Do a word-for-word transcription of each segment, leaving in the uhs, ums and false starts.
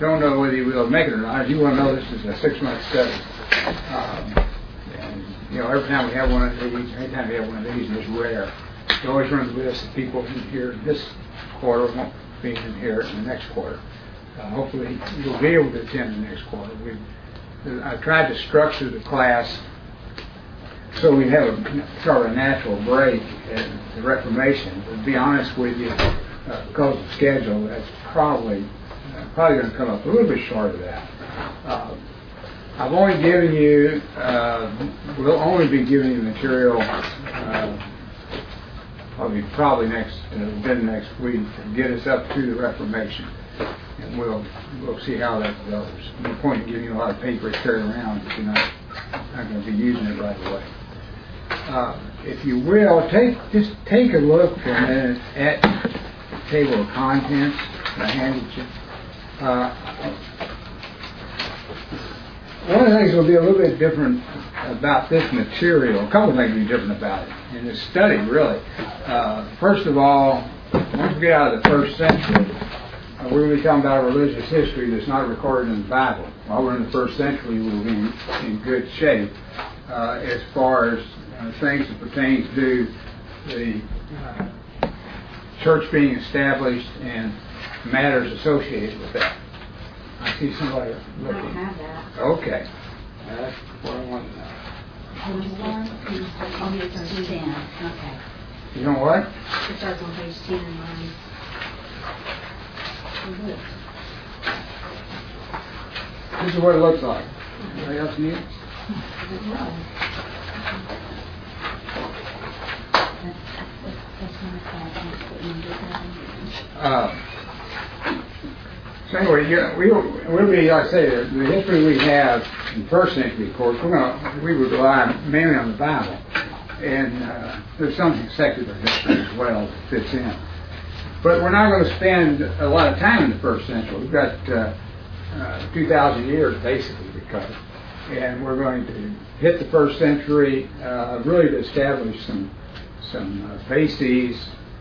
don't know whether you will make it or not. You want to know this is a six-month study. Um, and, you know, every time we have one of these, every time we have one of these, it's rare. It always runs the list of people in here this quarter won't be in here in the next quarter. Uh, hopefully you'll be able to attend the next quarter. We've, I tried to structure the class so we have a sort of a natural break at the Reformation. But to be honest with you, uh, because of schedule, that's probably uh, probably going to come up a little bit short of that. Uh, I've only given you, uh, we'll only be giving you material uh, probably probably next uh, within next week to get us up to the Reformation, and we'll we'll see how that goes. No point in giving you a lot of paper to carry around if you're not not going to be using it right away. Uh, if you will, take just take a look for a minute at the table of contents that I handed you. Uh, one of the things that will be a little bit different about this material, a couple of things will be different about it in this study, really. Uh, first of all, once we get out of the first century, uh, we're going to be talking about a religious history that's not recorded in the Bible. While we're in the first century, we'll be in, in good shape uh, as far as uh, things that pertain to the uh, church being established and matters associated with that. I see somebody looking. I don't have that. Okay. Uh, that's what I want to know. Page one, oh, it's on ten. Okay. You know what? It starts on page ten in mine. This is what it looks like. Anybody else need it? Uh, so anyway, yeah, we we'll be, like I say, the, the history we have in the first century, of course, we're gonna we would rely mainly on the Bible, and uh, there's some secular history as well that fits in. But we're not going to spend a lot of time in the first century. We've got uh, uh, two thousand years basically to cover, and we're going to hit the first century uh, really to establish some some uh, bases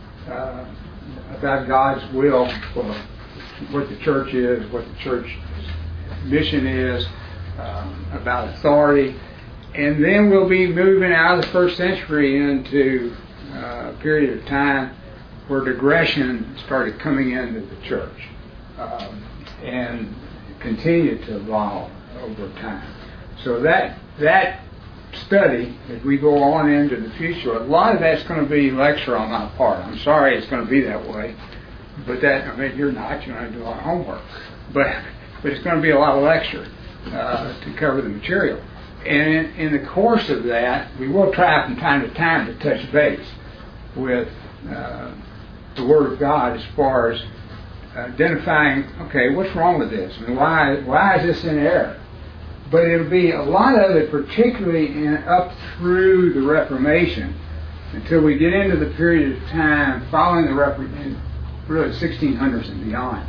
uh, about God's will for what the church is, what the church mission is, um, about authority, and then we'll be moving out of the first century into uh, a period of time where digression started coming into the church um, and continued to evolve over time. So that that study, as we go on into the future, a lot of that's going to be lecture on my part. I'm sorry it's going to be that way, but that, I mean, you're not, you're going to do a lot of homework, but but it's going to be a lot of lecture uh, to cover the material. And in, in the course of that, we will try from time to time to touch base with uh, the Word of God as far as identifying, okay, what's wrong with this? I mean, why why is this in error? But it'll be a lot of it, particularly in, up through the Reformation, until we get into the period of time following the Reformation, really sixteen hundreds and beyond.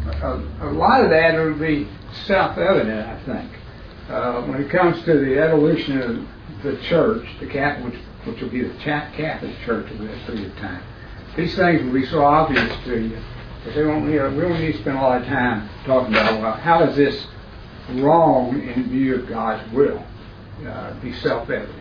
A, a lot of that will be self-evident, I think. Uh, when it comes to the evolution of the church, the Catholic, which, which will be the Catholic Church over that period of time, these things will be so obvious to you that they won't, you know, we don't need to spend a lot of time talking about, well, how is this wrong in view of God's will? Uh, be self-evident.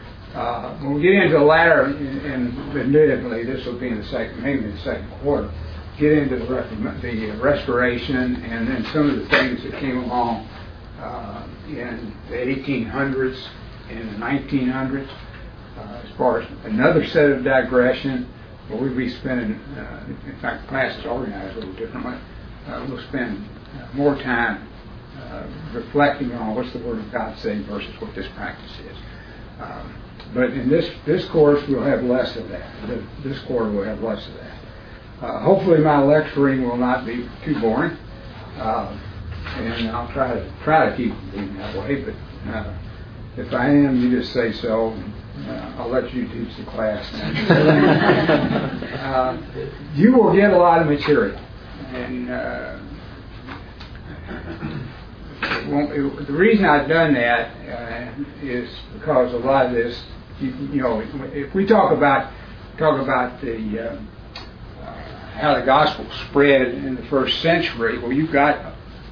Uh, when we get into the latter, and, and admittedly, this will be in the second, maybe in the second quarter, get into the, the restoration and then some of the things that came along uh, in the eighteen hundreds and the nineteen hundreds, uh, as far as another set of digression. Well, we'll be spending, uh, in fact, the class is organized a little differently. Uh, we'll spend uh, more time uh, reflecting on what's the Word of God saying versus what this practice is. Um, but in this this course, we'll have less of that. This quarter, we'll have less of that. Uh, hopefully, my lecturing will not be too boring, uh, and I'll try to try to keep it being that way. But uh, if I am, you just say so. Uh, I'll let you teach the class. uh, you will get a lot of material, and uh, it won't, it, the reason I've done that uh, is because a lot of this, you, you know, if we talk about talk about the uh, uh, how the gospel spread in the first century, well, you've got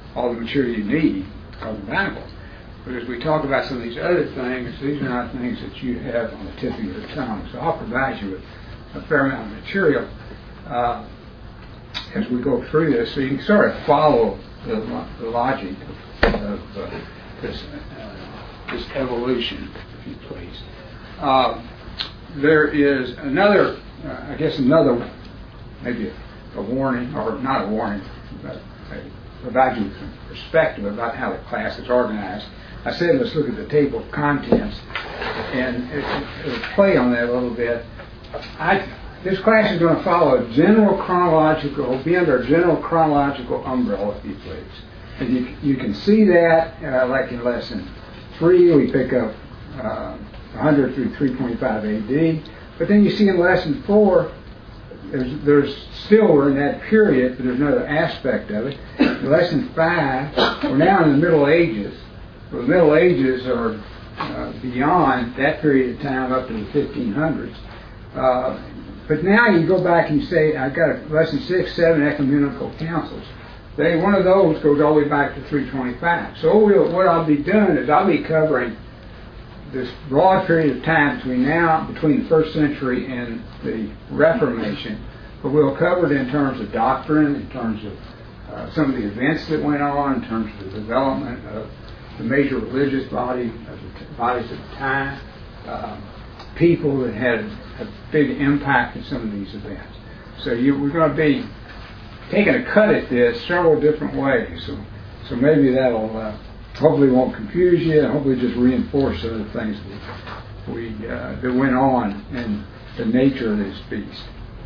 all the material you need of the Bible. But as we talk about some of these other things, these are not things that you have on the tip of your tongue. So I'll provide you with a fair amount of material uh, as we go through this, so you can sort of follow the, the logic of, of uh, this, uh, this evolution, if you please. Uh, there is another, uh, I guess another, maybe a, a warning, or not a warning, but a, provide you some perspective about how the class is organized. I said let's look at the table of contents and it, it, it'll play on that a little bit. I, this class is going to follow a general chronological, be under a general chronological umbrella, if you please. And you, you can see that, uh, like in lesson three, we pick up uh, one hundred through three twenty-five A D. But then you see in lesson four, there's, there's still, we're in that period, but there's another aspect of it. In lesson five, we're now in the Middle Ages. The Middle Ages are uh, beyond that period of time up to the fifteen hundreds. Uh, but now you go back and you say, I've got a, lesson six, seven, ecumenical councils. They, one of those goes all the way back to three twenty-five. So we'll, what I'll be doing is I'll be covering this broad period of time between now, between the first century and the Reformation. But we'll cover it in terms of doctrine, in terms of uh, some of the events that went on, in terms of the development of the major religious body, of the t- bodies of the time, um, people that had a big impact in some of these events. So you, we're going to be taking a cut at this several different ways. So, so maybe that'll uh, hopefully won't confuse you, and hopefully just reinforce some of the things that we uh, that went on in the nature of this beast.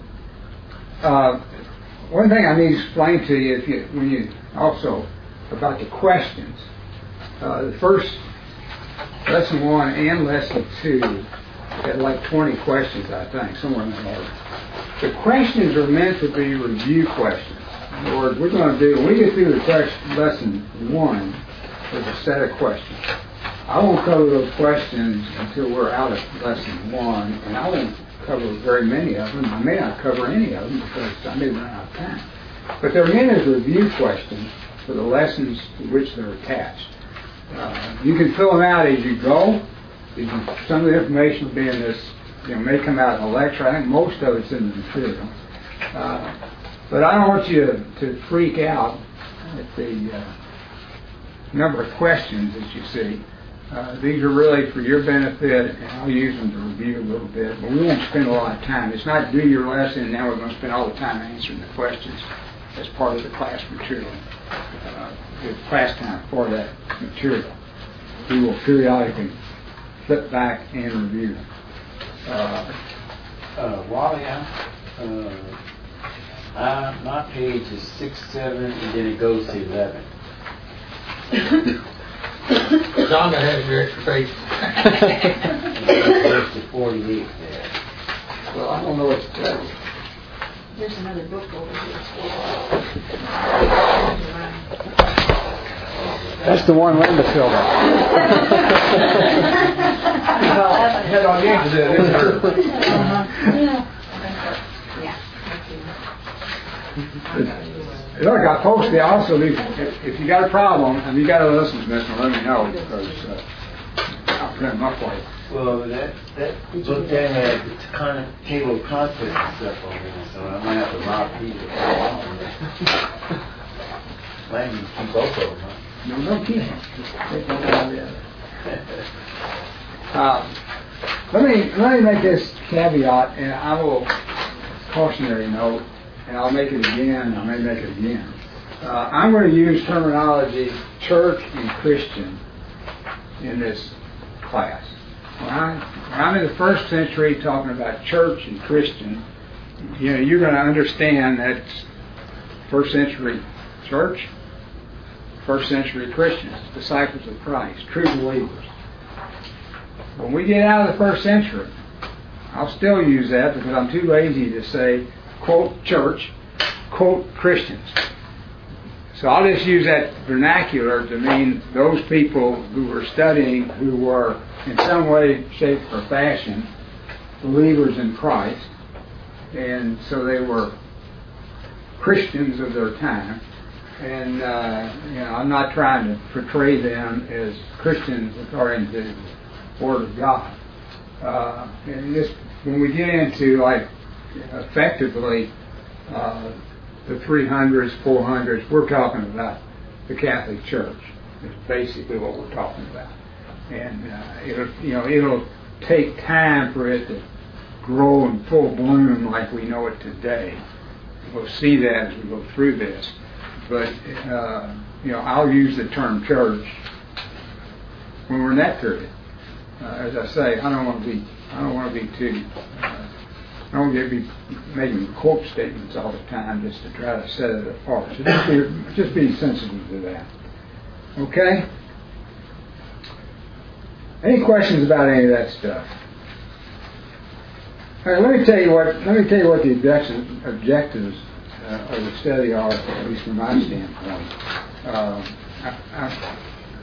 Uh, one thing I need to explain to you, if you when you also about the questions. Uh, the first lesson one and lesson two had like twenty questions, I think, somewhere in that order. The questions are meant to be review questions. In other words, we're going to do, when we get through the question, lesson one, there's a set of questions. I won't cover those questions until we're out of lesson one, and I won't cover very many of them. I may not cover any of them because I may run out of time. But they're meant as review questions for the lessons to which they're attached. Uh, you can fill them out as you go. You can, some of the information will be in this, you know, may come out in a lecture. I think most of it's in the material. Uh, but I don't want you to, to freak out at the uh, number of questions that you see. Uh, these are really for your benefit, and I'll use them to review a little bit. But we won't spend a lot of time. It's not do your lesson, and now we're going to spend all the time answering the questions as part of the class material. Uh, with class time for that material. We will periodically flip back and review. Uh, uh, Wally, uh, uh, my page is six, seven, and then it goes to eleven. John has your extra page. It goes to forty-eight there. well, I don't know what to tell you. There's another book over here. That's the one Linda filled out. Head on the end of it, isn't it? Yeah. Look, I posted also, if, if you got a problem and you got to listen to this, let me know because uh, I'll print them up for you. Well, that that book there had the kind of table of contents and stuff on it, so I might have to rob people. Might need to keep both of them, huh? No, no, keep them. Just take one out of the other. Uh, let me let me make this caveat, and I will cautionary note, and I'll make it again. I may make it again. Uh, I'm going to use terminology church and Christian in this class. When, I, when I'm in the first century talking about church and Christian, you know, you're going to understand that first century church, first century Christians, disciples of Christ, true believers. When we get out of the first century, I'll still use that because I'm too lazy to say, quote, church, quote, Christians. So I'll just use that vernacular to mean those people who were studying, who were in some way, shape, or fashion believers in Christ. And so they were Christians of their time. and uh, you know, I'm not trying to portray them as Christians according to the Word of God. Uh, and this, when we get into like effectively uh, the three hundreds, four hundreds, we're talking about the Catholic Church. Is basically what we're talking about, and uh, it'll, you know, it'll take time for it to grow in full bloom like we know it today. We'll see that as we go through this. But, uh, you know, I'll use the term church when we're in that period. Uh, as I say, I don't want to be, I don't want to be too, uh, I don't want to be making quote statements all the time just to try to set it apart. So just be, just be sensitive to that. Okay? Any questions about any of that stuff? All right, let me tell you what. Let me tell you what the objectives, objectives uh, of the study are, at least from my standpoint. Uh, I, I,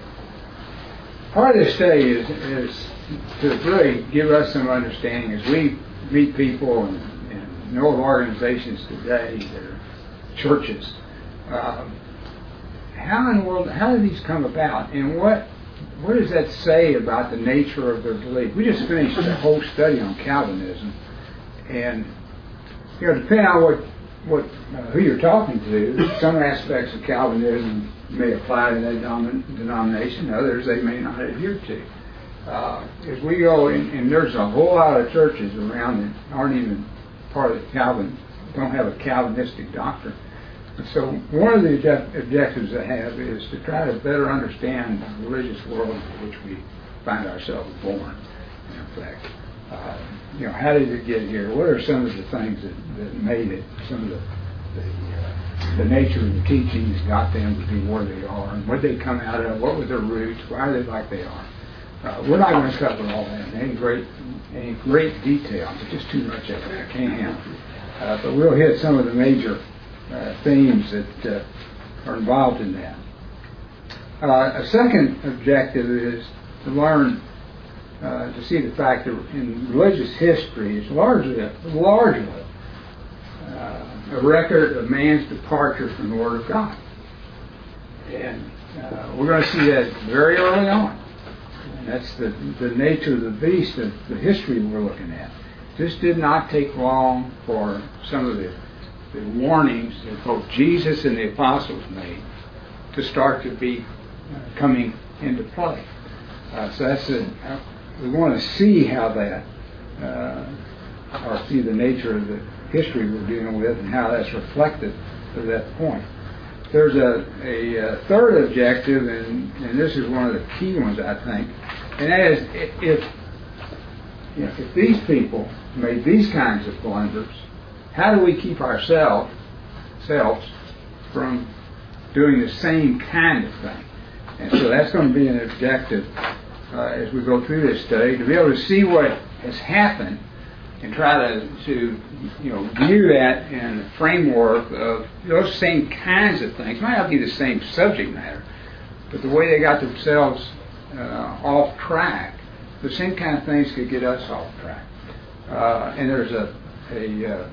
part of this study is, is to really give us some understanding as we meet people and, and know of organizations today that are churches. Uh, how in the world? How do these come about, and what? What does that say about the nature of their belief? We just finished a whole study on Calvinism. And, you know, depending on what, what uh, who you're talking to, some aspects of Calvinism may apply to that domin- denomination, others they may not adhere to. Uh, as we go in, and there's a whole lot of churches around that aren't even part of the Calvin, don't have a Calvinistic doctrine. And so one of the object- objectives I have is to try to better understand the religious world in which we find ourselves born, in effect. Uh, you know, how did it get here? What are some of the things that, that made it? Some of the the, uh, the nature of the teachings got them to be where they are, and what they come out of. What were their roots? Why are they like they are? Uh, we're not going to cover all that in any great any great detail. It's just too much of it. I can't handle. Uh, but we'll hit some of the major uh, themes that uh, are involved in that. Uh, a second objective is to learn. Uh, to see the fact that in religious history it's largely, largely uh, a record of man's departure from the Word of God. And uh, we're going to see that very early on. And that's the, the nature of the beast of the history we're looking at. This did not take long for some of the, the warnings that both Jesus and the apostles made to start to be uh, coming into play. Uh, so that's a, uh, we want to see how that, uh, or see the nature of the history we're dealing with and how that's reflected to that point. There's a, a, a third objective, and, and this is one of the key ones, I think, and that is if, you know, if these people made these kinds of blunders, how do we keep ourselves selves from doing the same kind of thing? And so that's going to be an objective uh, as we go through this study, to be able to see what has happened and try to, to you know, view that in the framework of those same kinds of things. It might not be the same subject matter, but the way they got themselves uh, off track, the same kind of things could get us off track. Uh, and there's a, a, uh,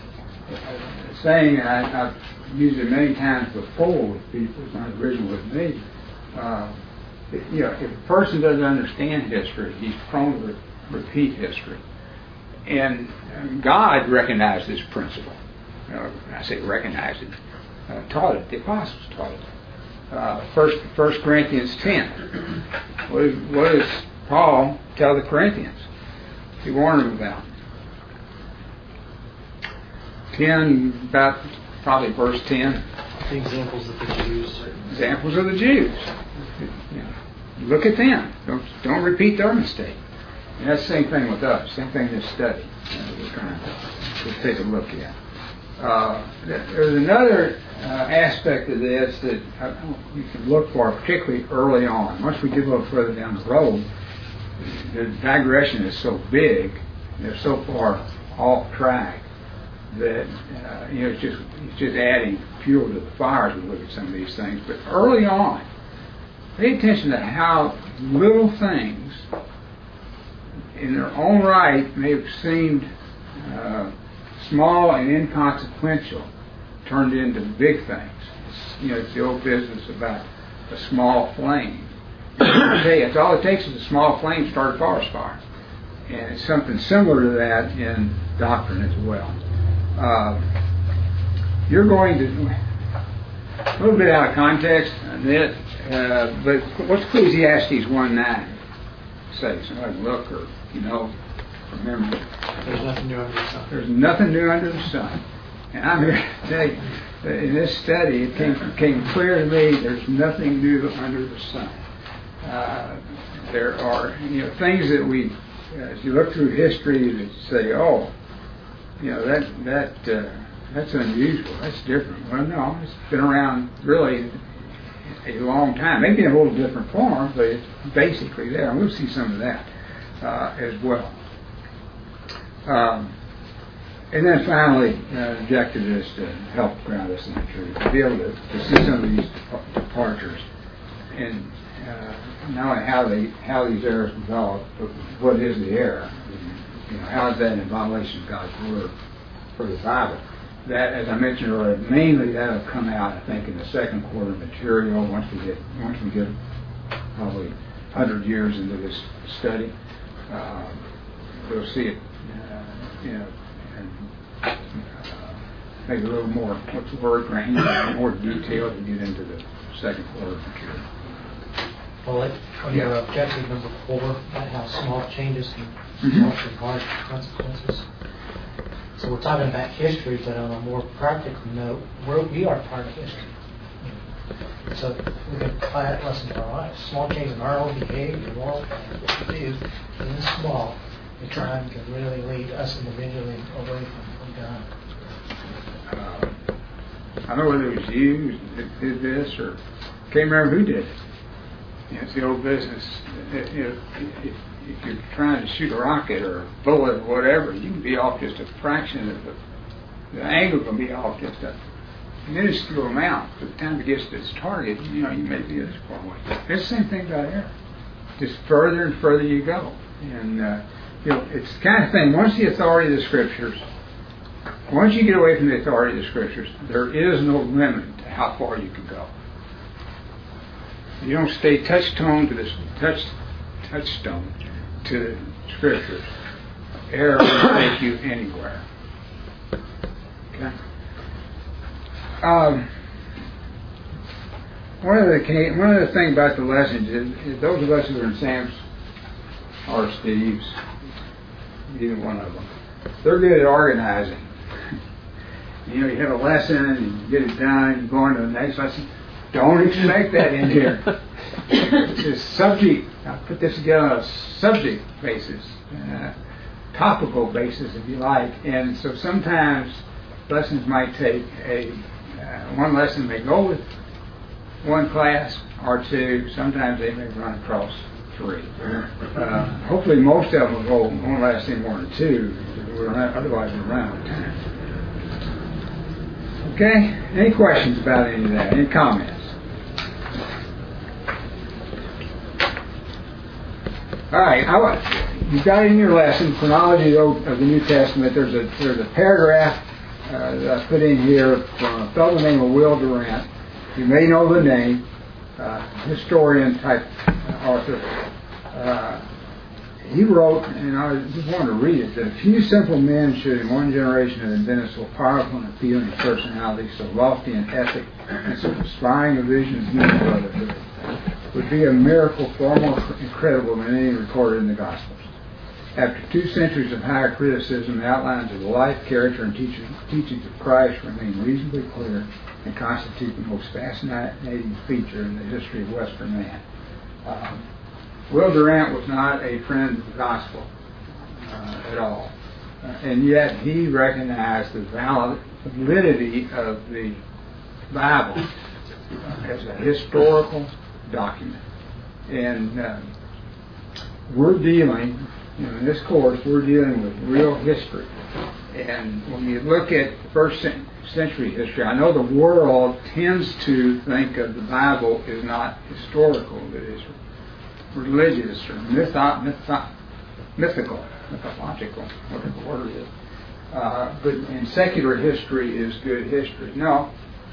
a saying, I, I've used it many times before with people, it's not original with me. Uh, you know, if a person doesn't understand history, he's prone to re- repeat history. And God recognized this principle. You know, I say recognized it, uh, taught it. The apostles taught it. Uh, first, First Corinthians ten. What, is, what does Paul tell the Corinthians? He warned them about ten, about probably verse ten. The examples of the Jews. Examples of the Jews. You know, look at them. Don't don't repeat their mistake. And that's the same thing with us. Same thing in this study. Uh, we're trying to, to take a look at. Uh, there's another uh, aspect of this that uh, you can look for, particularly early on. Once we get a little further down the road, the digression is so big, they're so far off track that uh, you know it's just it's just adding fuel to the fire as we look at some of these things. But early on, pay attention to how little things in their own right may have seemed uh, small and inconsequential turned into big things. you know, it's the old business about a small flame. I tell you, it's all it takes is a small flame to start a forest fire. And it's something similar to that in doctrine as well. Uh, you're going to, a little bit out of context, admit, uh, but what's Ecclesiastes one nine say? Somebody look or, you know, remember. There's nothing new under the sun. There's nothing new under the sun. And I'm here to tell you, that in this study, it came, came clear to me there's nothing new under the sun. Uh, there are, you know, things that we, as you look through history, that say, oh, you know, that that uh, that's unusual, that's different. Well, no, it's been around really a long time, maybe in a little different form, but it's basically there. And we'll see some of that uh, as well. Um, and then finally, uh, the objective is to help ground us in the truth, to be able to, to see some of these departures, and uh, not only how they how these errors develop, but what is the error? You know, how is that in violation of God's word for the Bible? That, as I mentioned earlier, mainly that will come out, I think, in the second quarter material once we get once we get probably a hundred years into this study. Uh, we'll see it, uh, you know, and uh, maybe a little more, what's the word, granular, more detail to get into the second quarter material. Well, like, on your objective number four, about how small changes can Mm-hmm. result in large consequences. So we're talking about history, but on a more practical note, we're, we are part of history. So we can apply that lesson to our lives. Small changes in our own behavior, moral patterns, what we do, even small, in time can really lead us individually away from, from God. Uh, I don't know whether it was you that did this, or can't remember who did it. You know, it's the old business. It, you know, if, if you're trying to shoot a rocket or a bullet or whatever, you can be off just a fraction of the, the angle can be off just a minuscule amount. By the time it gets to its target, you know, you may be this far away. It's the same thing about error. Just further and further you go. And, uh, you know, it's the kind of thing, once the authority of the Scriptures, once you get away from the authority of the Scriptures, there is no limit to how far you can go. You don't stay touchstone to this touch touchstone to the Scriptures. Error will take you anywhere. Okay. Um, one of the one of the things about the lessons is, is those of us who are in Sam's or Steve's, either one of them, they're good at organizing. You know, you have a lesson and you get it done, you go on to the next lesson. Don't expect that in here. It's a subject. I put this together on a subject basis, uh, topical basis, if you like. And so sometimes lessons might take a uh, one lesson may go with one class or two. Sometimes they may run across three. Uh, hopefully, most of them will go one lesson more than two. Otherwise, we're running out of time. Okay. Any questions about any of that? Any comments? All right, I want, you've got in your lesson chronology of the New Testament. There's a there's a paragraph uh, that I put in here from a fellow named Will Durant. You may know the name, uh, historian type author. Uh, he wrote, and I just wanted to read it, that a few simple men should in one generation have invented so powerful and appealing personality, so lofty in ethic, and so inspiring a vision of human brotherhood, would be a miracle far more incredible than any recorded in the Gospels. After two centuries of higher criticism, the outlines of the life, character, and teaching, teachings of Christ remain reasonably clear and constitute the most fascinating feature in the history of Western man. Um, Will Durant was not a friend of the Gospel uh, at all, uh, and yet he recognized the valid, validity of the Bible uh, as a historical document. And uh, we're dealing, you know, in this course, we're dealing with real history. And when you look at first century history, I know the world tends to think of the Bible as not historical, but it's religious or mytho- mytho- mythical, mythological, whatever the word is. Uh, but in secular history is good history. No,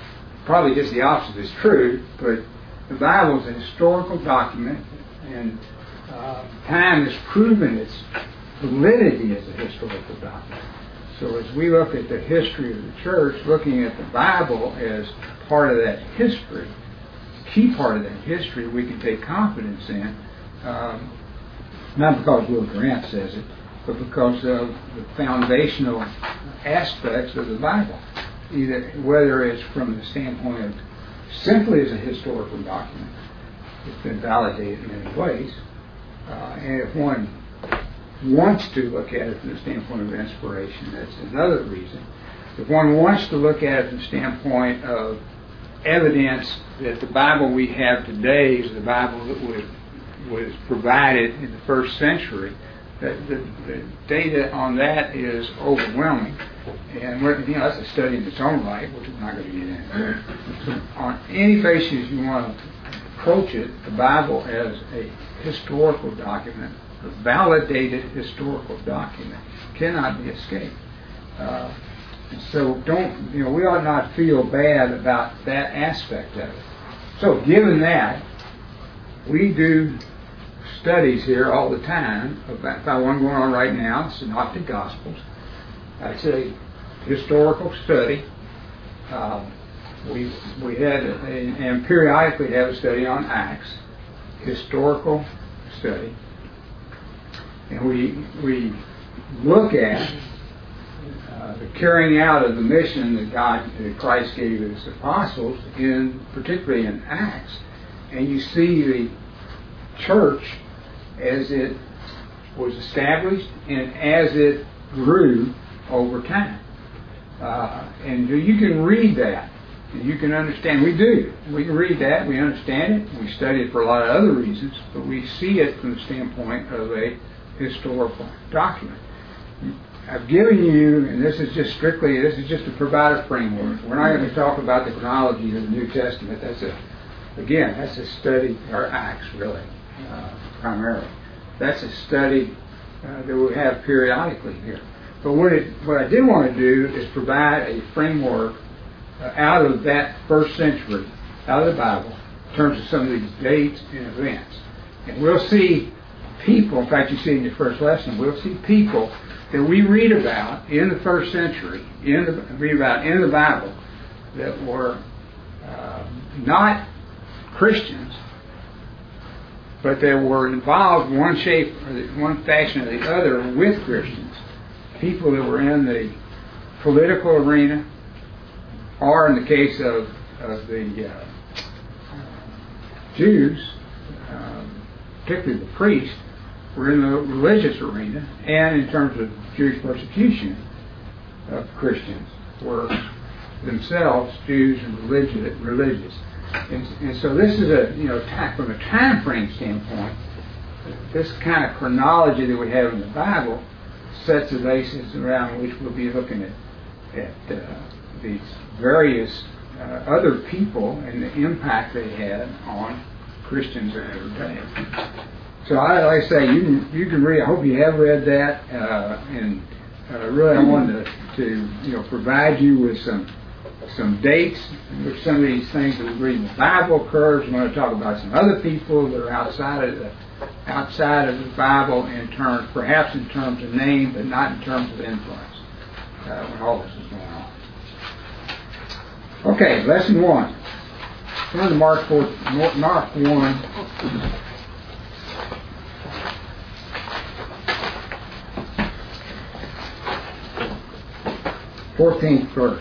probably just the opposite is true, but the Bible is a historical document, and uh, time has proven its validity as a historical document. So as we look at the history of the church, looking at the Bible as part of that history, key part of that history we can take confidence in, um, not because Will Grant says it, but because of the foundational aspects of the Bible, either whether it's from the standpoint of simply as a historical document, it's been validated in many ways, uh, and if one wants to look at it from the standpoint of inspiration, that's another reason. If one wants to look at it from the standpoint of evidence that the Bible we have today is the Bible that was, was provided in the first century, that the, the data on that is overwhelming. And we're, you know, that's a study in its own right, which we're not going to get into. So on any basis you want to approach it, the Bible as a historical document, a validated historical document, cannot be escaped. Uh, and so don't, you know, we ought not feel bad about that aspect of it. So given that, we do studies here all the time. About, about one going on right now, Synoptic Gospels. That's a historical study. Um, we we had a, and periodically have a study on Acts, historical study, and we we look at uh, the carrying out of the mission that God, that Christ gave His apostles, in particularly in Acts, and you see the church as it was established and as it grew over time. Uh, and you can read that, and you can understand. We do. We can read that, we understand it, we study it for a lot of other reasons, but we see it from the standpoint of a historical document. I've given you, and this is just strictly, this is just to provide a framework. We're not going to talk about the chronology of the New Testament. That's a, again, that's a study, or Acts really, uh, primarily. That's a study uh, that we have periodically here. But what, it, what I did want to do is provide a framework uh, out of that first century, out of the Bible, in terms of some of these dates and events. And we'll see people, in fact you see in your first lesson, we'll see people that we read about in the first century, in the, read about in the Bible, that were uh, not Christians, but they were involved in one shape or the, one fashion or the other with Christians. People that were in the political arena, or in the case of, of the uh, Jews, um, particularly the priests, were in the religious arena, and in terms of Jewish persecution of Christians, were themselves Jews and religious. religious. And, and so this is a, you know, time, from a time frame standpoint, this kind of chronology that we have in the Bible sets the basis around which we'll be looking at, at uh, these various uh, other people and the impact they had on Christians in their day. So I, like I say, you can, you can read, I hope you have read that, uh, and uh, really I wanted to, to you know, provide you with some some dates in which some of these things that we read in the Bible occurs. I'm going to talk about some other people that are outside of the outside of the Bible in terms, perhaps in terms of name, but not in terms of influence, uh, when all this is going on. Okay, lesson one. Turn to Mark four, Mark one. fourteenth verse.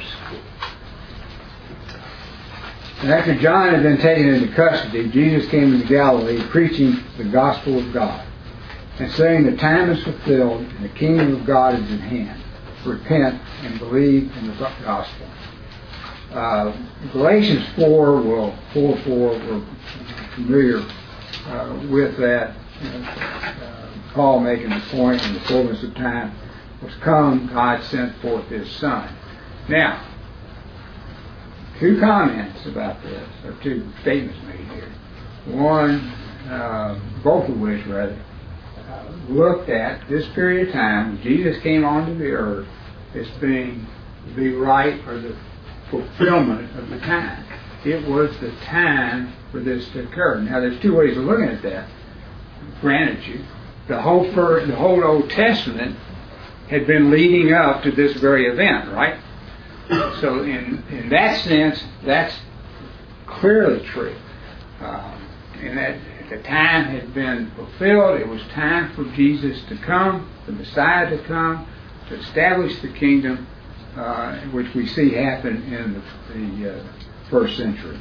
And after John had been taken into custody, Jesus came into Galilee preaching the gospel of God and saying, the time is fulfilled and the kingdom of God is at hand. Repent and believe in the gospel. Uh, Galatians four, will, four four, we're familiar uh, with that. Uh, Paul making the point in the fullness of time was come, God sent forth His Son. Now, two comments about this, or two statements made here. One, uh, both of which rather, uh, looked at this period of time when Jesus came onto the earth as being the right or the fulfillment of the time. it was the time for this to occur. Now, there's two ways of looking at that. Granted you, the whole first, the whole Old Testament had been leading up to this very event, right? So, in in that sense, that's clearly true. Um, and that the time had been fulfilled. It was time for Jesus to come, the Messiah to come, to establish the kingdom, uh, which we see happen in the, the uh, first century.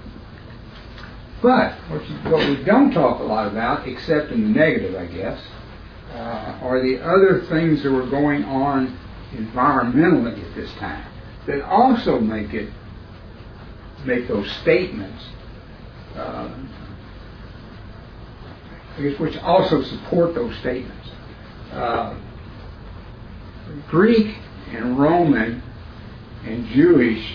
But what, you, what we don't talk a lot about, except in the negative, I guess, uh, are the other things that were going on environmentally at this time that also make it make those statements, uh, I guess, which also support those statements. Uh, Greek and Roman and Jewish,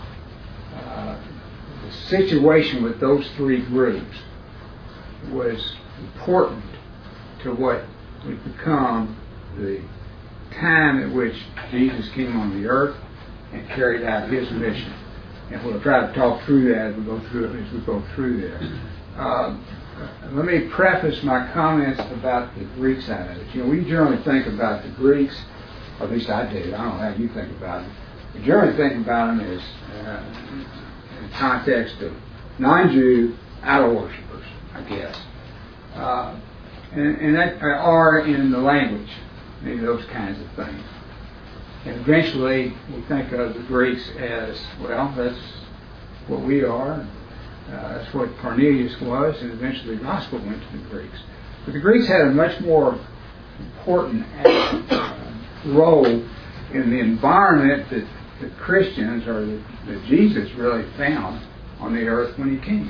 uh, the situation with those three groups was important to what would become the time at which Jesus came on the earth and carried out his mission. And we'll try to talk through that as we go through as we go through there. Um, let me preface my comments about the Greek side of it. You know, we generally think about the Greeks, or at least I did. I don't know how you think about it. We generally think about them as uh, in the context of non-Jew idol worshippers, I guess, uh, and, and that are in the language, maybe those kinds of things. And eventually, we think of the Greeks as, well, that's what we are. Uh, that's what Cornelius was, and eventually the gospel went to the Greeks. But the Greeks had a much more important uh, role in the environment that the Christians, or that, that Jesus really found on the earth when he came.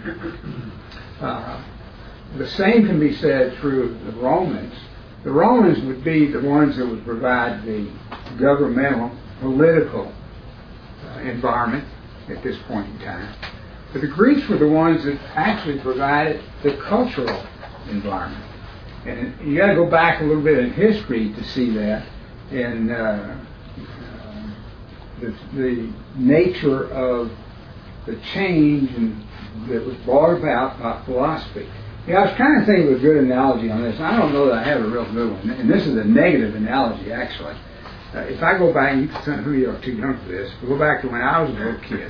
Uh, the same can be said through the Romans. The Romans would be the ones that would provide the governmental, political uh, environment at this point in time. But the Greeks were the ones that actually provided the cultural environment. And you got to go back a little bit in history to see that, and uh, uh, the, the nature of the change in, that was brought about by philosophy. Yeah, I was trying to think of a good analogy on this. I don't know that I have a real good one. And this is a negative analogy, actually. Uh, if I go back, you can who you are too young for this, but go back to when I was a little kid.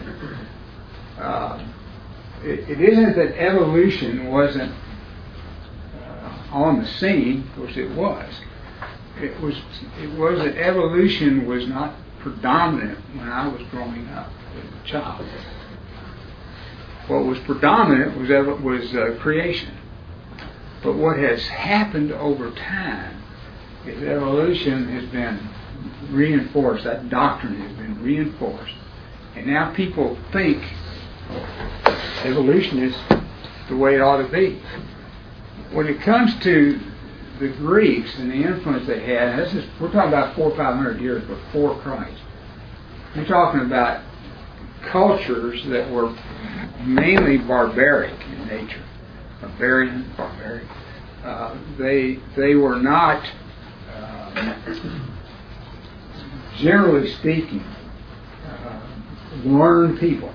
Uh, it, it isn't that evolution wasn't uh, on the scene, of course it was. It was it was that evolution was not predominant when I was growing up as a child. What was predominant was ever, was uh, creation. But what has happened over time is evolution has been reinforced. That doctrine has been reinforced. And now people think evolution is the way it ought to be. When it comes to the Greeks and the influence they had, this is, we're talking about four or five hundred years before Christ. We're talking about cultures that were mainly barbaric in nature. Barbarian, barbaric. Uh, they they were not, uh, generally speaking, uh, learned people.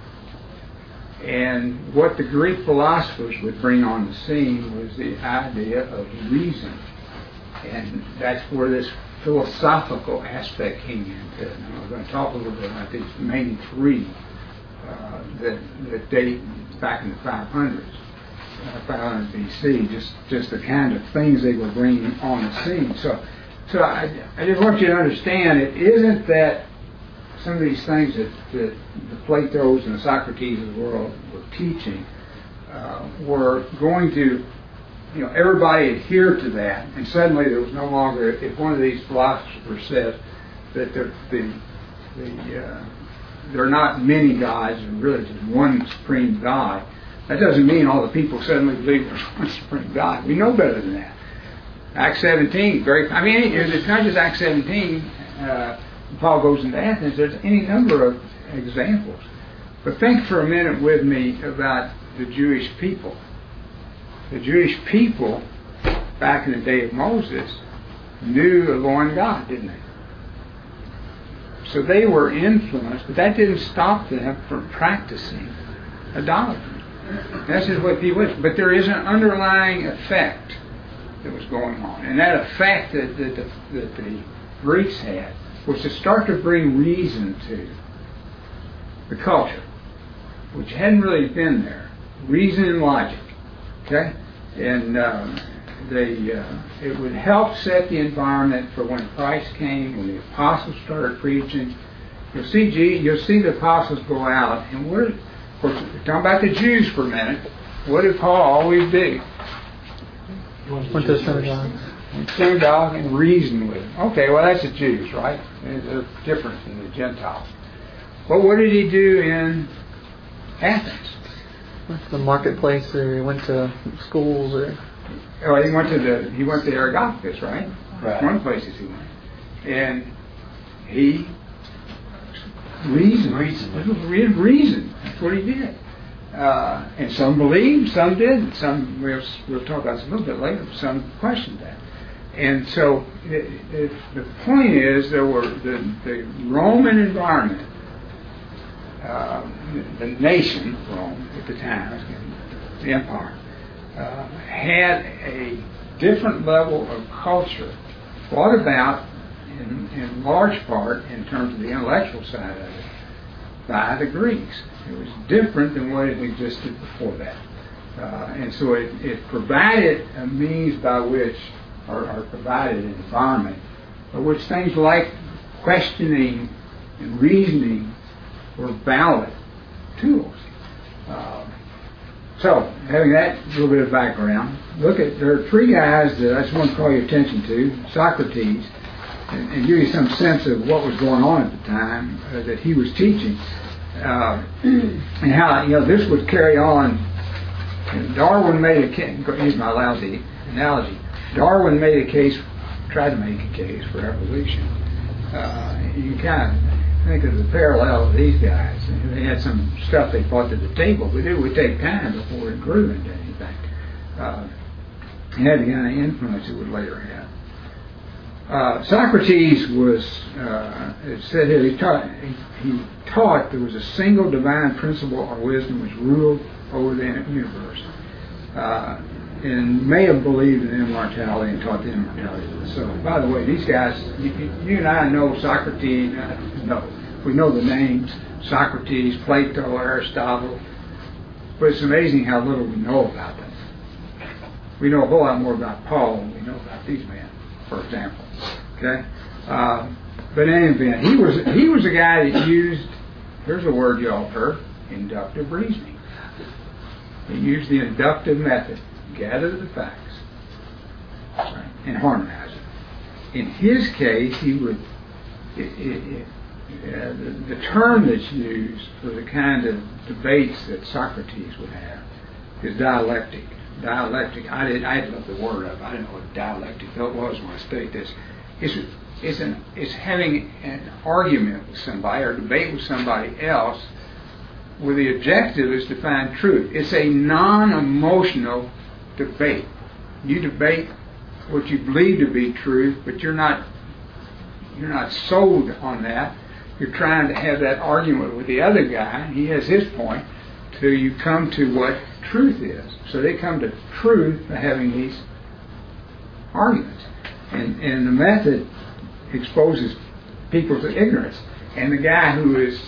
And what the Greek philosophers would bring on the scene was the idea of reason. And that's where this philosophical aspect came into it. And we're going to talk a little bit about these main three uh, that, that date back in the five hundreds. five hundred B C, just just the kind of things they were bringing on the scene. So, so I, I just want you to understand, it isn't that some of these things that, that the Platos and the Socrates of the world were teaching uh, were going to, you know, everybody adhered to that, and suddenly there was no longer, if one of these philosophers said that the, the, the uh, there are not many gods and really just one supreme God, that doesn't mean all the people suddenly believe there's one supreme God. We know better than that. Acts seventeen, very, I mean, it's not just Acts seventeen, uh, Paul goes into Athens, there's any number of examples. But think for a minute with me about the Jewish people. The Jewish people, back in the day of Moses, knew of one God, didn't they? So they were influenced, but that didn't stop them from practicing idolatry. That's just what people is. But there is an underlying effect that was going on. And that effect that, that, the, that the Greeks had was to start to bring reason to the culture, which hadn't really been there. Reason and logic. Okay? And um, they, uh, it would help set the environment for when Christ came, when the apostles started preaching. You'll see, you'll see the apostles go out, and we're, of course, we're talking about the Jews for a minute. What did Paul always do? Went to the synagogue. Synagogue and reason with them. Okay, well that's the Jews, right? They're different than the Gentiles. But what did he do in Athens? Went to the marketplace, or he went to schools, or. Oh, he went to the he went to Areopagus, right? Right. One of the places he went, and he reasoned. Reason. Reason. Reason. That's what he did. Uh, and some believed, some didn't. Some we'll, we'll talk about this a little bit later. Some questioned that. And so it, it, the point is, there were the, the Roman environment, uh, the, the nation Rome at the time, the empire, uh, had a different level of culture, brought about in, in large part in terms of the intellectual side of it by the Greeks. It was different than what had existed before that. Uh, and so it, it provided a means by which, or, or provided an environment by which things like questioning and reasoning were valid tools. Uh, so, having that little bit of background, look at, there are three guys that I just want to call your attention to. Socrates, and, and give you some sense of what was going on at the time uh, that he was teaching. Uh, and how, you know, this would carry on. And Darwin made a case, use my lousy analogy, Darwin made a case, tried to make a case for evolution. Uh, you can kind of think of the parallel of these guys. They had some stuff they brought to the table, but it would take time before it grew into anything. Uh, it had the kind of influence it would later have. Uh, Socrates was, uh, it said here, he taught, he, he taught there was a single divine principle or wisdom which ruled over the universe. Uh, and may have believed in immortality and taught the immortality. So, by the way, these guys, you, you and I know Socrates, uh, no, we know the names, Socrates, Plato, Aristotle, but it's amazing how little we know about them. We know a whole lot more about Paul than we know about these men, for example. Okay? Uh, but in any event, he was, he was a guy that used, here's a word you all have heard, inductive reasoning. He used the inductive method. Gather the facts, right, and harmonize it. In his case, he would, it, it, it, uh, the, the term that's used for the kind of debates that Socrates would have is dialectic. Dialectic, I, did, I had to look the word up. I didn't know what dialectic was when I studied this. It's, it's, an, it's having an argument with somebody or debate with somebody else where the objective is to find truth. It's a non-emotional debate. You debate what you believe to be truth, but you're not you're not sold on that. You're trying to have that argument with the other guy. He has his point till you come to what truth is. So they come to truth by having these arguments. And, and the method exposes people to ignorance. And the guy who is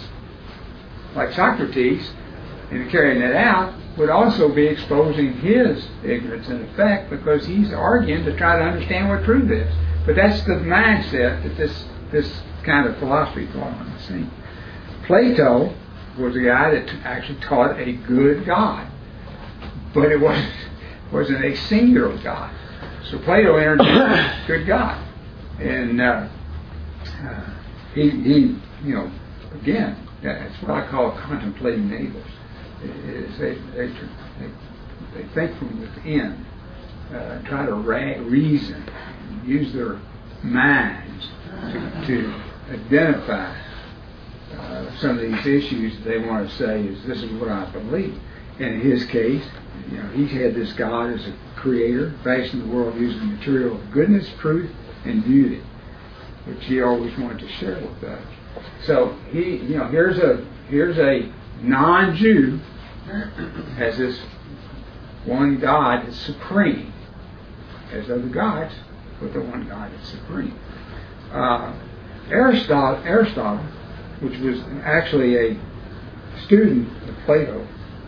like Socrates, and carrying that out, would also be exposing his ignorance in effect because he's arguing to try to understand what truth is. But that's the mindset that this this kind of philosophy brought on the scene. Plato was a guy that actually taught a good God, but it wasn't, wasn't a singular God. So Plato introduced good God. And uh, uh, he, he, you know, again, that's what I call contemplating neighbors. Is they, they, they, they think from within, uh, try to ra- reason, use their minds to, to identify uh, some of these issues that they want to say is this is what I believe. And in his case, you know, he had this God as a creator, fashioned the world using the material of goodness, truth, and beauty, which he always wanted to share with us. So he, you know, here's a here's a non-Jew as this one God is supreme, as other gods, but the one God is supreme. Uh, Aristotle, Aristotle, which was actually a student of Plato,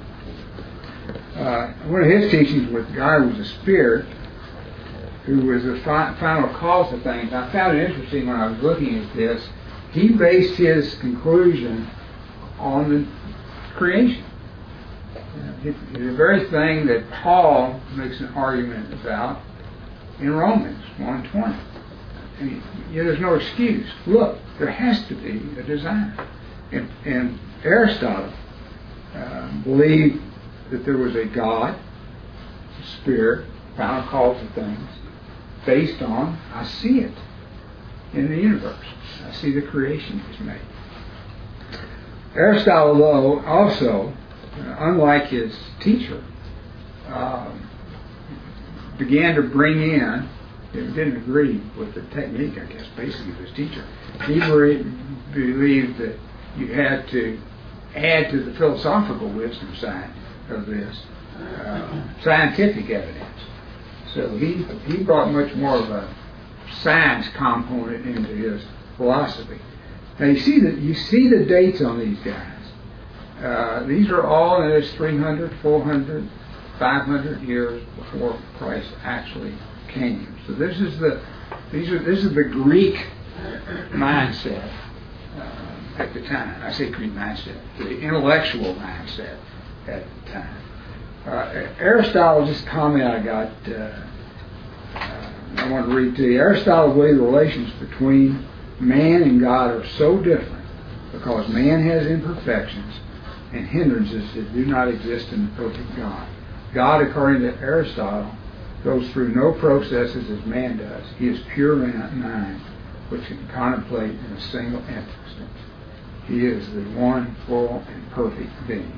uh, one of his teachings with the guy was a spirit who was the fi- final cause of things. I found it interesting when I was looking at this. He based his conclusion on the creation. It's the very thing that Paul makes an argument about in Romans one twenty. I mean, you know, there's no excuse. Look, there has to be a design. And, and Aristotle uh, believed that there was a God, a spirit, final cause of things, based on, I see it in the universe. I see the creation he's made. Aristotle, though, also, uh, unlike his teacher, um, began to bring in, he didn't agree with the technique, I guess, basically of his teacher. He re- believed that you had to add to the philosophical wisdom side of this uh, scientific evidence. So he he brought much more of a science component into his philosophy. Now you see that you see the dates on these guys. Uh, these are all in this three hundred, four hundred, five hundred years before Christ actually came. So this is the these are this is the Greek mindset uh, at the time. I say Greek mindset, the intellectual mindset at the time. Uh, Aristotle, just a comment I got. Uh, uh, I want to read to you. Aristotle believed the relations between man and God are so different because man has imperfections and hindrances that do not exist in the perfect God. God, according to Aristotle, goes through no processes as man does. He is pure mind, which can contemplate in a single instant. He is the one full and perfect being.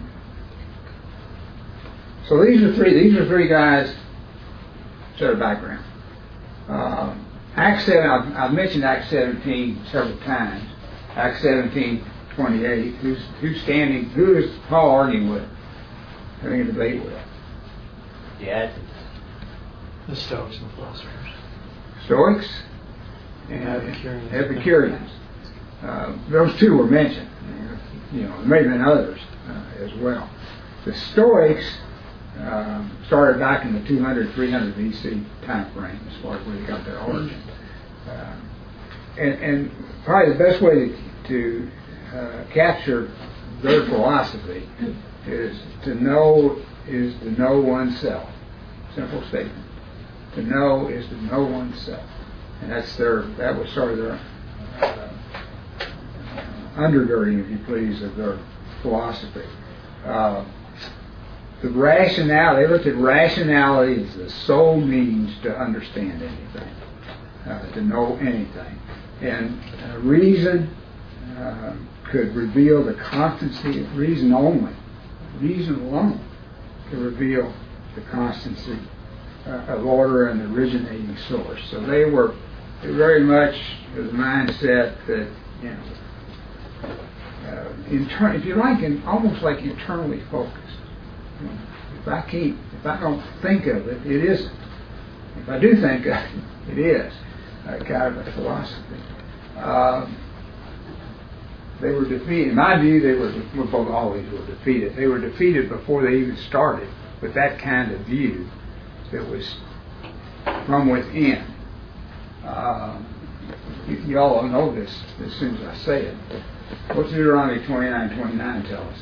So these are three. These are three guys. Sort of background. Uh, Acts seven. I've, I've mentioned Acts seventeen several times. Acts seventeen twenty-eight. Who's who's standing? Who is Paul arguing with? Having a debate with? The Athens. The Stoics and philosophers. Stoics and Epicureans. Epicureans. Uh, those two were mentioned. You know, there may have been others uh, as well. The Stoics um, started back in the two hundred, three hundred B C time frame as far as where they got their origin. Uh, and, and probably the best way to, to uh, capture their philosophy is to know is to know oneself. Simple statement. To know is to know oneself, and that's their. That was sort of their uh, undergirding, if you please, of their philosophy. Uh, the rationality. They looked at rationality as the sole means to understand anything, uh, to know anything, and uh, reason uh, could reveal the constancy. Reason only, reason alone, could reveal the constancy Uh, of order and originating source. So they were very much the mindset that, you know, uh, inter- if you like, in, almost like internally focused. You know, if I can't, if I don't think of it, it isn't. If I do think of it, it is. Uh, kind of a philosophy. Uh, they were defeated. In my view, they were, well, both always were defeated. They were defeated before they even started with that kind of view that was from within. Uh, you, you all know this as soon as I say it. What's Deuteronomy twenty-nine twenty-nine tell us?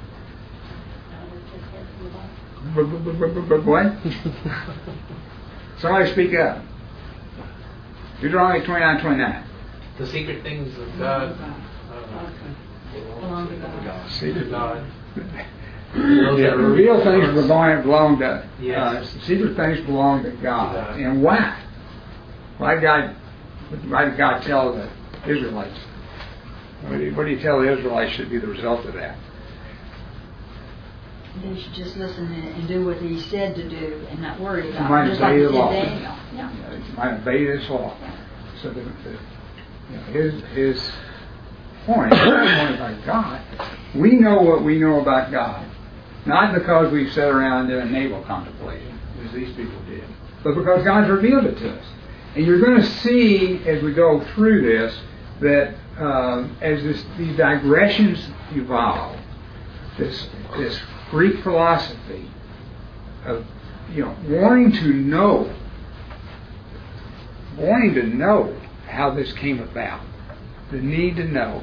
What? Somebody speak up. Deuteronomy twenty-nine twenty-nine. The secret things of God. Belong to God. Secret God. Yeah, the real things belong, belong to Yes. uh, secret things belong to God. To God. And why? Why did God? Why did God tell the Israelites? What do you, what do you tell the Israelites should be the result of that? They should just listen and, and do what he said to do and not worry You about might it. Just like obey he the did law. Daniel. Yeah. You know, you might obey this law. So the, the, you know, his his point, his point about God. We know what we know about God Not because we've sat around doing naval contemplation, as these people did, but because God's revealed it to us. And you're going to see, as we go through this, that uh, as this, these digressions evolve, this, this Greek philosophy of, you know, wanting to know, wanting to know how this came about, the need to know,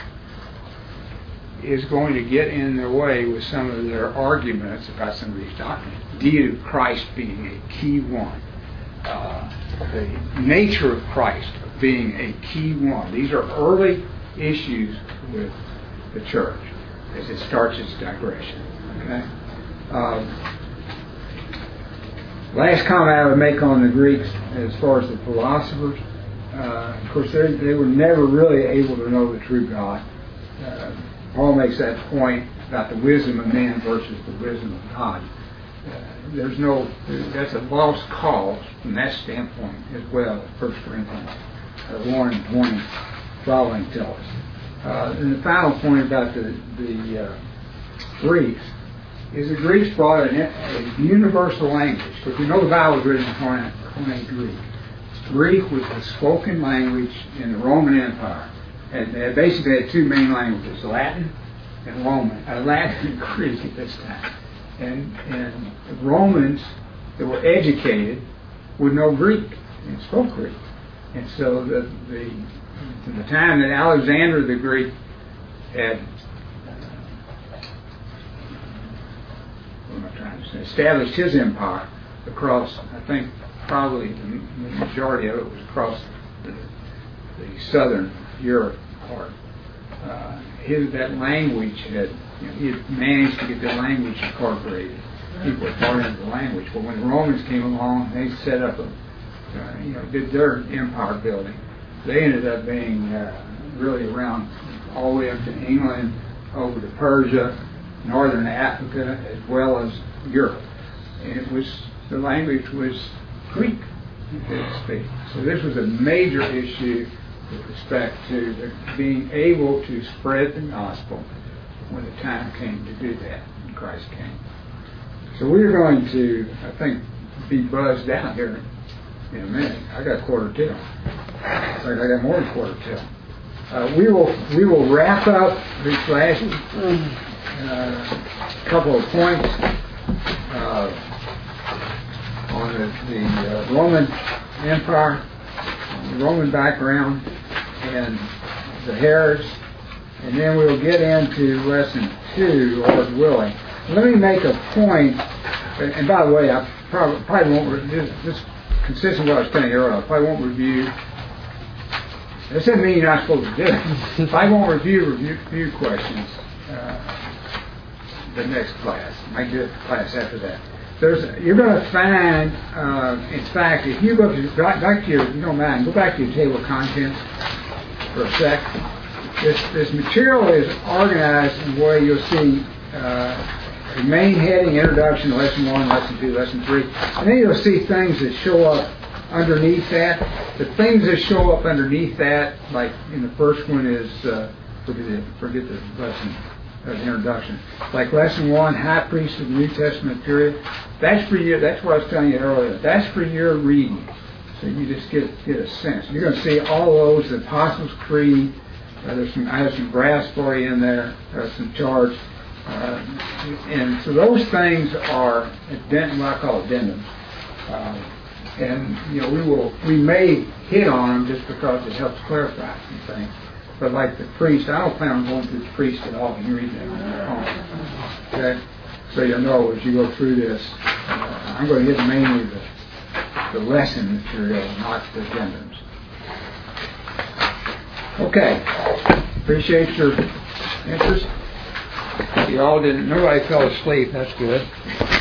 is going to get in their way with some of their arguments about some of these doctrines. Deity of Christ being a key one. Uh, the nature of Christ being a key one. These are early issues with the church as it starts its digression. Okay. Um, last comment I would make on the Greeks, as far as the philosophers, uh, of course, they they were never really able to know the true God. Uh, Paul makes that point about the wisdom of man versus the wisdom of God. Uh, there's no, that's a lost cause from that standpoint as well. First Corinthians uh, one twenty following tells us. Uh, and the final point about the the uh, Greeks is the Greeks brought a, a universal language. Because you know the Bible was written in Koine Greek. Greek was the spoken language in the Roman Empire. And they basically had two main languages, Latin and Roman, uh, Latin and Greek at this time. And, and the Romans that were educated would know Greek and spoke Greek. And so the, the, from the time that Alexander the Greek had what am I trying to say, established his empire across, I think probably the majority of it was across the, the southern Europe part. Uh, his that language had, you know, he had managed to get the language incorporated. People were part of the language, but when the Romans came along, they set up a, uh, you know, did their empire building. They ended up being uh, really around all the way up to England, over to Persia, northern Africa, as well as Europe. And it was the language was Greek, so to speak. So this was a major issue with respect to the, being able to spread the gospel when the time came to do that, when Christ came. So we're going to, I think, be buzzed out here in a minute. I got quarter till. It's like I got more than quarter till. Uh, we will we will wrap up these last uh, couple of points uh, on the, the uh, Roman Empire, the Roman background, and the Herods, and then we'll get into lesson two, Lord willing. Let me make a point, and, and by the way, I probably, probably won't, re- this, this consistent with what I was telling you earlier, I probably won't review, that doesn't mean you're not supposed to do it. I won't review review, review questions uh, the next class. I might do it the class after that. There's, you're going to find, uh, in fact, if you go to, back, back to your, you don't mind, go back to your table of contents for a sec. This, this material is organized in a way you'll see uh, the main heading, introduction, lesson one, lesson two, lesson three. And then you'll see things that show up underneath that. The things that show up underneath that, like in the first one is, uh, forget, it, forget the lesson. Uh, introduction. Like lesson one, high priest of the New Testament period. That's for you. That's what I was telling you earlier. That's for your reading. So you just get get a sense. You're going to see all those, the Apostles' Creed. Uh, there's some, I have some graphs for you in there. There's some charts. Uh, and so those things are addend- what I call addendums. Uh, and you know we will we may hit on them just because it helps clarify some things. But like the priest, I don't plan on going through the priest at all. You read that on your own. Okay? So you'll know as you go through this, uh, I'm going to hit mainly the, the lesson material, not the addendums. Okay. Appreciate your interest. You all didn't, nobody fell asleep. That's good.